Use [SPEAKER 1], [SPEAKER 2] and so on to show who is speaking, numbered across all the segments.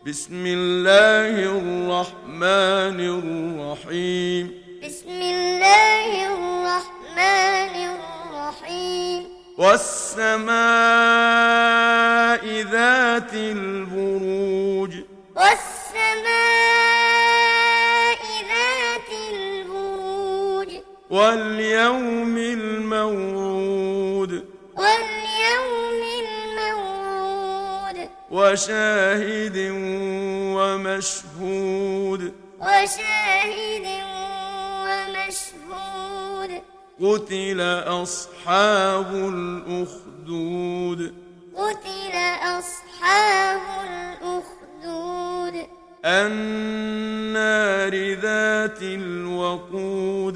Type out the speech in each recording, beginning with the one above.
[SPEAKER 1] بسم الله الرحمن الرحيم
[SPEAKER 2] بسم الله الرحمن الرحيم
[SPEAKER 1] والسماء ذات البروج
[SPEAKER 2] والسماء ذات البروج
[SPEAKER 1] واليوم الموعود
[SPEAKER 2] واليوم الموعود
[SPEAKER 1] وشاهد ومشهود
[SPEAKER 2] وشاهد ومشهود
[SPEAKER 1] قتل أصحاب الأخدود
[SPEAKER 2] قتل أصحاب الأخدود
[SPEAKER 1] النار ذات الوقود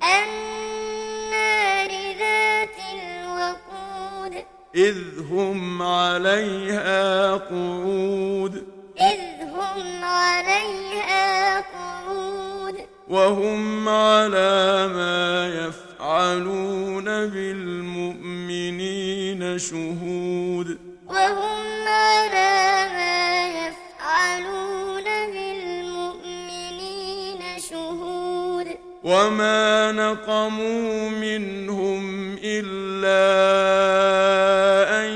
[SPEAKER 2] النار ذات الوقود
[SPEAKER 1] إذ هم عليها قعود
[SPEAKER 2] إذ هم عليها قعود
[SPEAKER 1] وهم على ما يفعلون بالمؤمنين شهود
[SPEAKER 2] وهم على ما يفعلون بالمؤمنين شهود
[SPEAKER 1] وما نقموا منهم إلا أن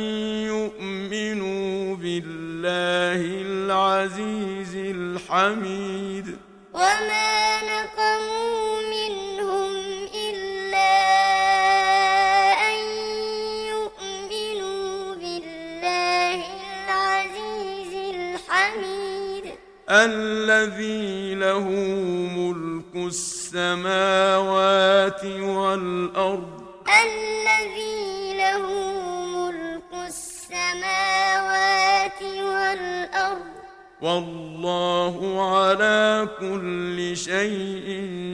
[SPEAKER 1] يؤمنوا بالله العزيز الحميد
[SPEAKER 2] وما نقموا منهم إلا أن يؤمنوا بالله العزيز الحميد
[SPEAKER 1] الذي له ملك السماوات والأرض
[SPEAKER 2] الذي له ملك السماوات والأرض
[SPEAKER 1] والله على كل شيء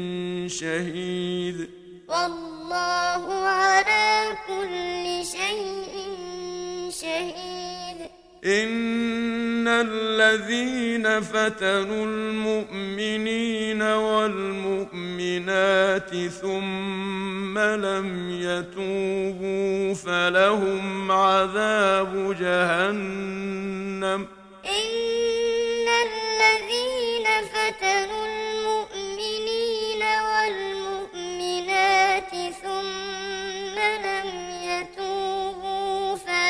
[SPEAKER 1] شهيد
[SPEAKER 2] والله على كل شيء شهيد
[SPEAKER 1] إن الذين فتنوا المؤمنين والمؤمنات ثم لم يتوبوا فلهم عذاب جهنم
[SPEAKER 2] إن الذين فتنوا المؤمنين والمؤمنات ثم لم يتوبوا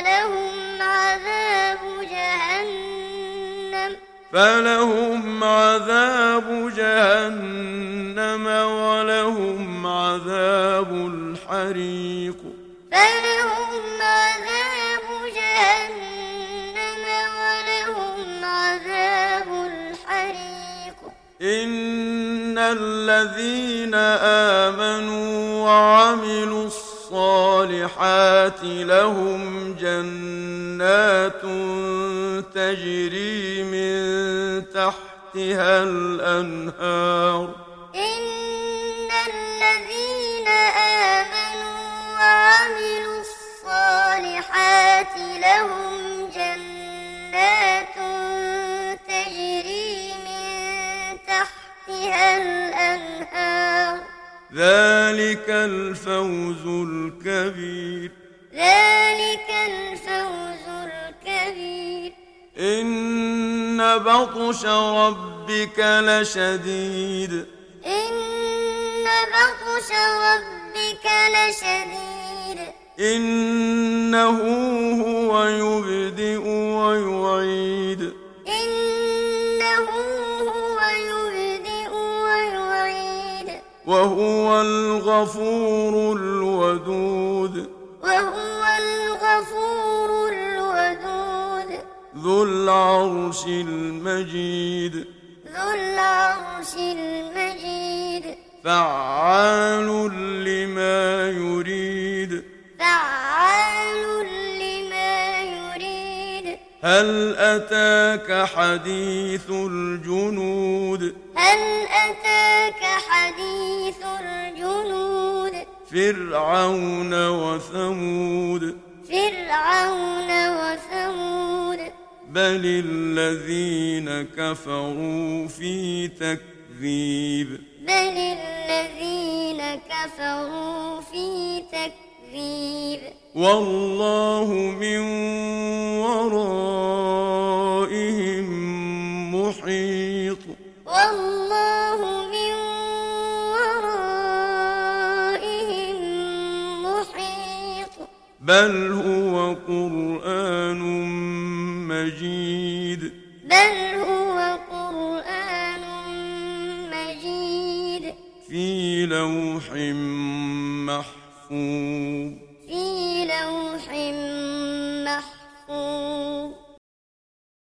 [SPEAKER 1] فلهم عذاب جهنم ولهم عذاب الحريق
[SPEAKER 2] فلهم عذاب جهنم ولهم عذاب الحريق
[SPEAKER 1] إن الذين آمنوا وعملوا الصالحات لهم جنات تجري من تحتها الأنهار
[SPEAKER 2] إن الذين آمنوا وعملوا الصالحات لهم جنات تجري من تحتها الأنهار
[SPEAKER 1] ذلك الفوز الكبير
[SPEAKER 2] ذلك الفوز الكبير
[SPEAKER 1] إن بطش ربك لشديد
[SPEAKER 2] إن بطش ربك لشديد
[SPEAKER 1] إنه هو يبدئ ويعيد
[SPEAKER 2] إنه هو يبدئ ويعيد
[SPEAKER 1] وهو الغفور الودود
[SPEAKER 2] وهو الغفور الودود
[SPEAKER 1] ذو العرش المجيد
[SPEAKER 2] ذو العرش المجيد
[SPEAKER 1] فعال لما يريد
[SPEAKER 2] فعال لما يريد
[SPEAKER 1] هل أتاك حديث الجنود
[SPEAKER 2] هل أتاك حديث الجنود
[SPEAKER 1] فرعون وثمود
[SPEAKER 2] فرعون وثمود
[SPEAKER 1] بل الذين كفروا في تكذيب
[SPEAKER 2] بل الذين كفروا في تكذيب
[SPEAKER 1] والله من ورائهم محيط
[SPEAKER 2] والله من ورائهم محيط
[SPEAKER 1] بل هو قرآن مجيد
[SPEAKER 2] بل هو قرآن مجيد
[SPEAKER 1] في لوح محفوظ
[SPEAKER 2] في لوح